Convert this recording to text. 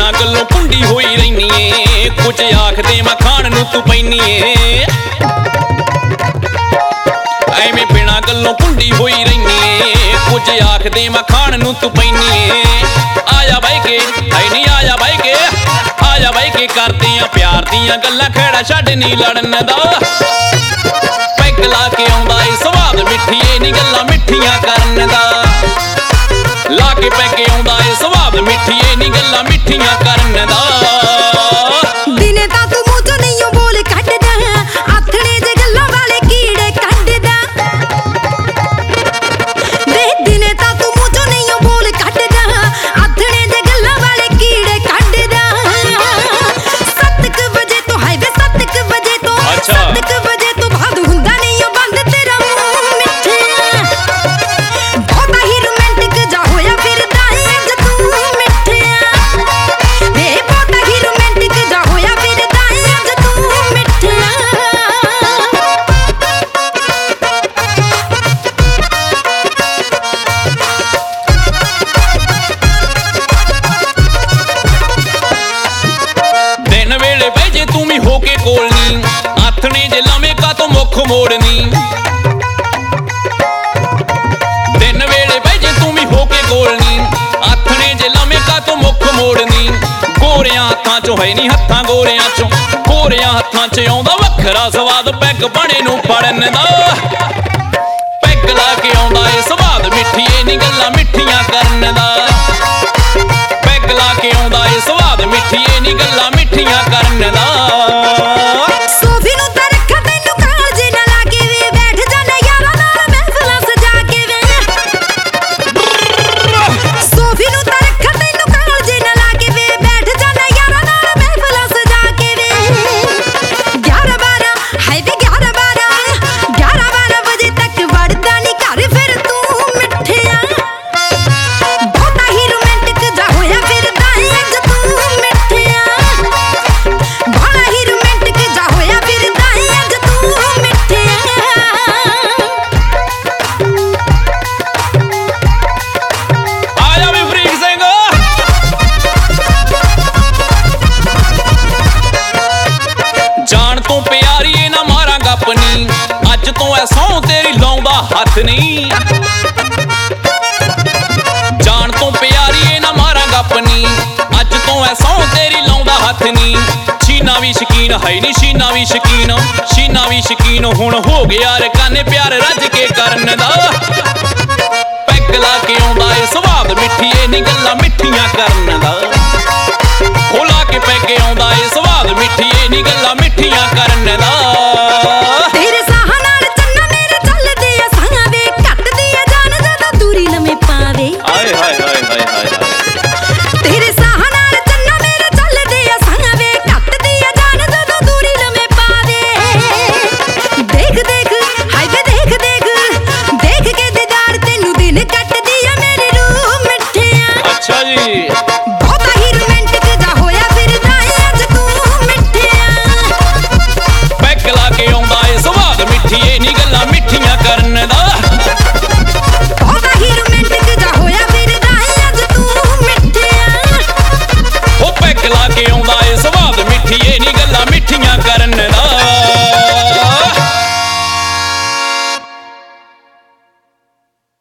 बिना गल्लों कुंडी होई रही है। कुछ आखदे मैं खाण नूं तू पैनी है। एवें बिना गल्लों कुंडी होई रही है। कुछ आखदे मैं खाण नूं तू पैनी है। आजा बाई के है नहीं आजा बाई के आजा बाई के करते हैं प्यार दियां गल्लां खेड़ा छड्ड नहीं लड़न दा। पैग ला के आउंदा ए स्वाद मिठिए नी गल्लां मिठियां करन दा। ला के पैग आउंदा ए स्वाद मिठिए नी गल्लां मिठियां करन दा। दिने तां तू मूंह चों नहीं बोल कड्डदा आथणे जे गल्लां वाले कीड़े कड्डदा। वे दिने तां तू मूंह चों नहीं बोल कड्डदा आथणे जे गल्लां वाले कीड़े कड्डदा। 7 वजे तो हाय वे 7 वजे तो 7 वजे तो बाद हुंदा नहीं बंद तेरा मुंह मिठिया। बहुता ही रोमांटिक जा होया फिरदा अज तू मिठिया। वे बहुता ही रोमांटिक जा होया फिरदा अज तू मिठिया। दिन वेले बह जे तू भी होके कोल नी आथने जे लमे का तो मुख मोड़नी। दिन वेले बह जे तू भी होके कोल नी आथने जे लमे का तो मुख मोड़नी। गोरियां हत्थां चों है नी हत्थां गोरियां चों गोरियां हत्थां च आउंदा वखरा स्वाद पैग बणे नूं फड़न दा। पैग ला के आउंदा ए स्वाद मिठिए नी गल्लां मिठियां करन दा। पैग ला के आउंदा ए स्वाद मिठिए नी गल्लां मिठियां करन दा। सोफी नूं तां रखा तैनूं कालजे ना लागे वे बैठ जाना यारां नाल महफिलां सजा के वे। सोफी नूं तां रखा तैनूं कालजे ना लागे वे बैठ जाना यारां नाल महफिलां सजा के वे। 11-12 हाय वे 11-12 वजे तक वड़दा नी घर फिर तू मिठिया। बहुता ही रोमांटिक जा होया फिरदा अज तू मिठिया। बड़ा ही रोमांटिक जा होया फिरदा अज तू मिठिया। आजा भी फरीक सिंह जान तो प्यारी ए ना मारा गपनी अज तो ऐ सौं तेरी लाउंदा हथ नहीं। जान तो प्यारी ए ना मारा गपनी अज तो ऐ सौं तेरी लाउंदा हथ नहीं। शीना भी शकीन है नी शीना भी शकीन हुण हो गया रे काने प्यार रज के करन दा। पैग ला के आउंदा ए स्वाद मिठिए नी गल्लां मिठियां करन